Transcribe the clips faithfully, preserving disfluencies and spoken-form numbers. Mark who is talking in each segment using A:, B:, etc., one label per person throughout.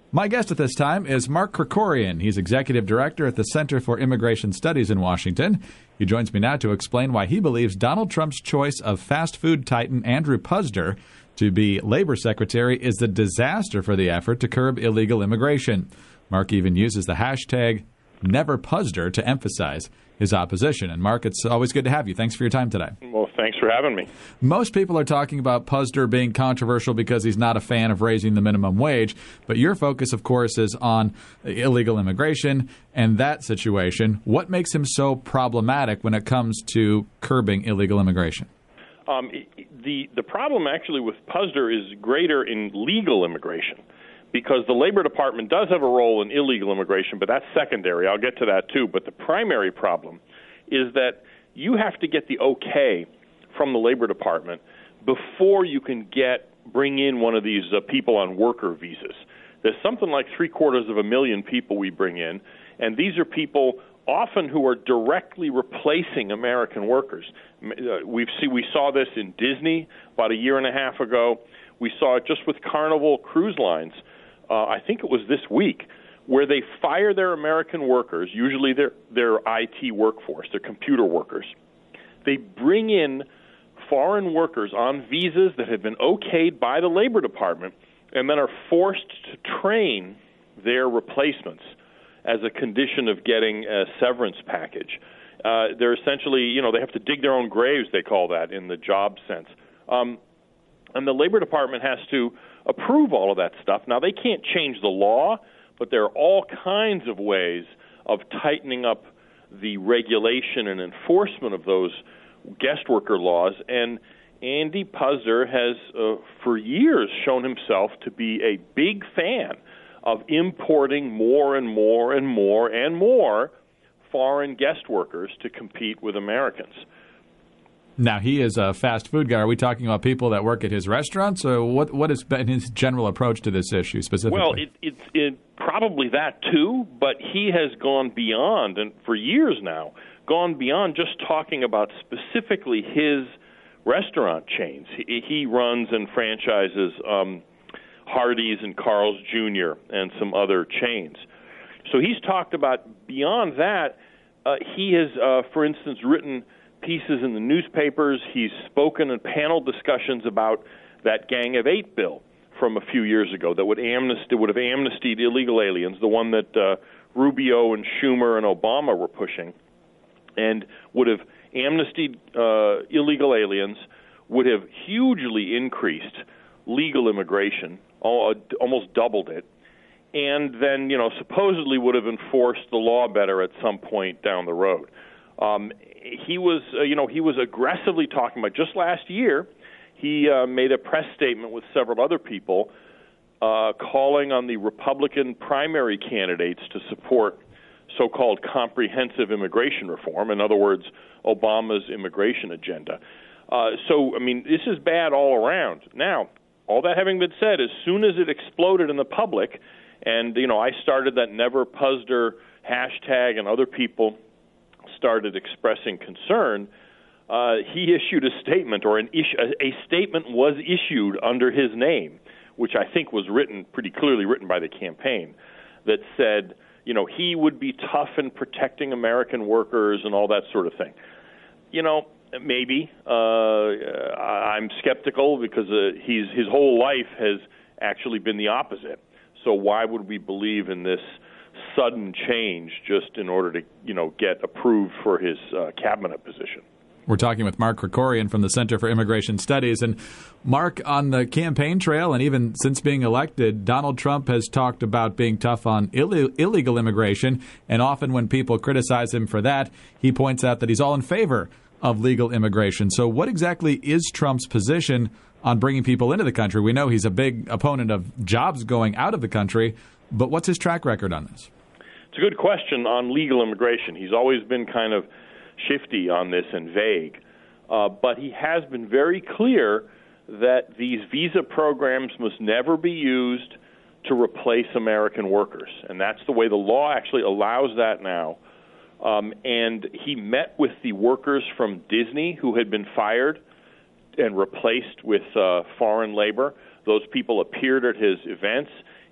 A: My guest at this time is Mark Krikorian. He's Executive Director at the Center for Immigration Studies in Washington. He joins me now to explain why he believes Donald Trump's choice of fast food titan Andrew Puzder to be Labor Secretary is a disaster for the effort to curb illegal immigration. Mark even uses the hashtag NeverPuzder to emphasize his opposition. And Mark, it's always good to have you. Thanks for your time today.
B: Well, thanks for having me.
A: Most people are talking about Puzder being controversial because he's not a fan of raising the minimum wage. But your focus, of course, is on illegal immigration and that situation. What makes him so problematic when it comes to curbing illegal immigration?
B: Um, the, the problem actually with Puzder is greater in legal immigration, because the Labor Department does have a role in illegal immigration, but that's secondary. I'll get to that too. But the primary problem is that you have to get the okay from the Labor Department before you can get bring in one of these uh, people on worker visas. There's something like three quarters of a million people we bring in, and these are people often who are directly replacing American workers. Uh, we've see we saw this in Disney about a year and a half ago. We saw it just with Carnival Cruise Lines. Uh, I think it was this week, where they fire their American workers, usually their, their I T workforce, their computer workers. They bring in foreign workers on visas that have been okayed by the Labor Department and then are forced to train their replacements as a condition of getting a severance package. Uh, they're essentially, you know, they have to dig their own graves, they call that, in the job sense. Um, and the Labor Department has to approve all of that stuff. Now, they can't change the law, but there are all kinds of ways of tightening up the regulation and enforcement of those guest worker laws. And Andy Puzder has, uh, for years, shown himself to be a big fan of importing more and more and more and more foreign guest workers to compete with Americans.
A: Now, he is a fast food guy. Are we talking about people that work at his restaurants, or what? What has been his general approach to this issue specifically?
B: Well, it, it, it probably that too, but he has gone beyond, and for years now, gone beyond just talking about specifically his restaurant chains. He, he runs and franchises um, Hardee's and Carl's Junior and some other chains. So he's talked about beyond that. Uh, he has, uh, for instance, written pieces in the newspapers. He's spoken in panel discussions about that Gang of Eight bill from a few years ago that would amnesty would have amnestied illegal aliens, the one that uh, Rubio and Schumer and Obama were pushing, and would have amnestied uh, illegal aliens, would have hugely increased legal immigration, almost doubled it, and then, you know, supposedly would have enforced the law better at some point down the road. Um, he was, uh, you know, he was aggressively talking about, just last year, he uh, made a press statement with several other people uh, calling on the Republican primary candidates to support so-called comprehensive immigration reform, in other words, Obama's immigration agenda. Uh, so, I mean, this is bad all around. Now, all that having been said, as soon as it exploded in the public, and, you know, I started that NeverPuzder hashtag and other people started expressing concern, uh, he issued a statement, or an issue, a, a statement was issued under his name, which I think was written, pretty clearly written by the campaign, that said, you know, he would be tough in protecting American workers and all that sort of thing. You know, maybe. Uh, I'm skeptical because uh, he's, his whole life has actually been the opposite. So why would we believe in this sudden change just in order to, you know, get approved for his uh, cabinet position?
A: We're talking with Mark Krikorian from the Center for Immigration Studies. And Mark, on the campaign trail, and even since being elected, Donald Trump has talked about being tough on Ill- illegal immigration. And often when people criticize him for that, he points out that he's all in favor of legal immigration. So what exactly is Trump's position on bringing people into the country? We know he's a big opponent of jobs going out of the country, but what's his track record on this?
B: It's a good question on legal immigration. He's always been kind of shifty on this and vague, uh, but he has been very clear that these visa programs must never be used to replace American workers, and that's the way the law actually allows that now. Um, and he met with the workers from Disney who had been fired and replaced with uh, foreign labor. Those people appeared at his events.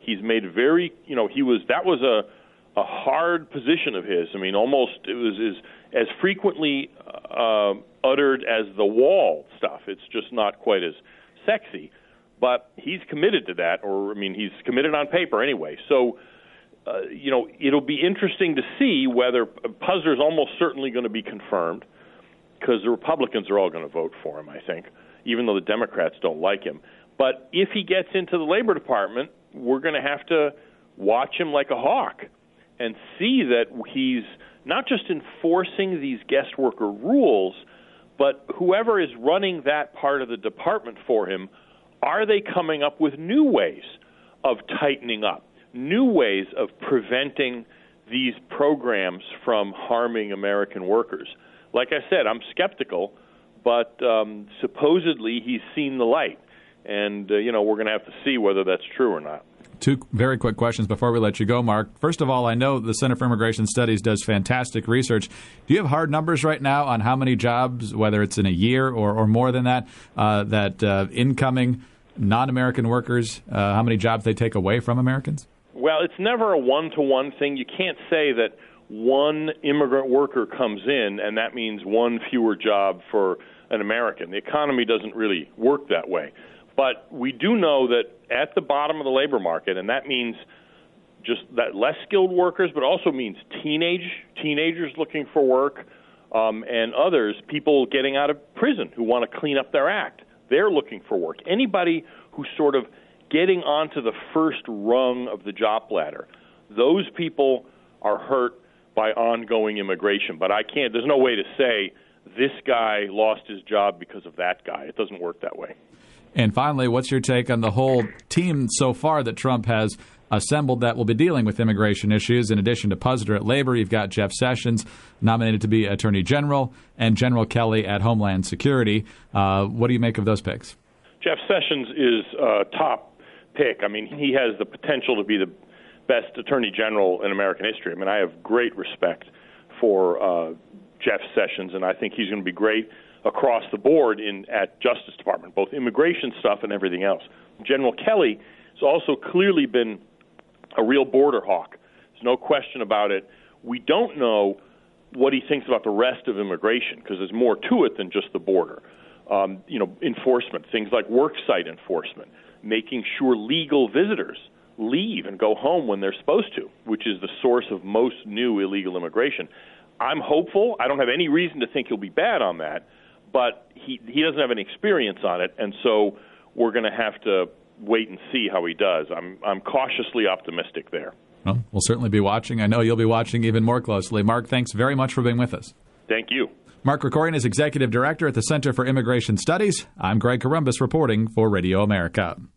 B: He's made very, you know, he was that was a a hard position of his. I mean, almost it was is as frequently uh, uttered as the wall stuff. It's just not quite as sexy, but he's committed to that, or I mean, he's committed on paper anyway. So, uh, you know, it'll be interesting to see whether Puzder's almost certainly going to be confirmed, because the Republicans are all going to vote for him, I think, even though the Democrats don't like him. But if he gets into the Labor Department, we're going to have to watch him like a hawk and see that he's not just enforcing these guest worker rules, but whoever is running that part of the department for him, are they coming up with new ways of tightening up, new ways of preventing these programs from harming American workers? Like I said, I'm skeptical, but um, supposedly he's seen the light. And, uh, you know, we're going to have to see whether that's true or not.
A: Two very quick questions before we let you go, Mark. First of all, I know the Center for Immigration Studies does fantastic research. Do you have hard numbers right now on how many jobs, whether it's in a year or, or more than that, uh, that uh, incoming non-American workers, uh, how many jobs they take away from Americans?
B: Well, it's never a one-to-one thing. You can't say that one immigrant worker comes in and that means one fewer job for an American. The economy doesn't really work that way. But we do know that at the bottom of the labor market, and that means just that less skilled workers, but also means teenage teenagers looking for work, um, and others, people getting out of prison who want to clean up their act. They're looking for work. Anybody who's sort of getting onto the first rung of the job ladder, those people are hurt by ongoing immigration. But I can't, there's no way to say this guy lost his job because of that guy. It doesn't work that way.
A: And finally, what's your take on the whole team so far that Trump has assembled that will be dealing with immigration issues? In addition to Puzder at Labor, you've got Jeff Sessions nominated to be Attorney General and General Kelly at Homeland Security. Uh, what do you make of those picks?
B: Jeff Sessions is a top pick. I mean, he has the potential to be the best Attorney General in American history. I mean, I have great respect for uh, Jeff Sessions, and I think he's going to be great across the board in at Justice Department, both immigration stuff and everything else. General Kelly has also clearly been a real border hawk. There's no question about it. We don't know what he thinks about the rest of immigration because there's more to it than just the border. Um, you know, enforcement, things like worksite enforcement, making sure legal visitors leave and go home when they're supposed to, which is the source of most new illegal immigration. I'm hopeful. I don't have any reason to think he'll be bad on that. But he he doesn't have any experience on it, and so we're going to have to wait and see how he does. I'm I'm cautiously optimistic there.
A: Well, we'll certainly be watching. I know you'll be watching even more closely. Mark, thanks very much for being with us.
B: Thank you.
A: Mark Krikorian is Executive Director at the Center for Immigration Studies. I'm Greg Corombos reporting for Radio America.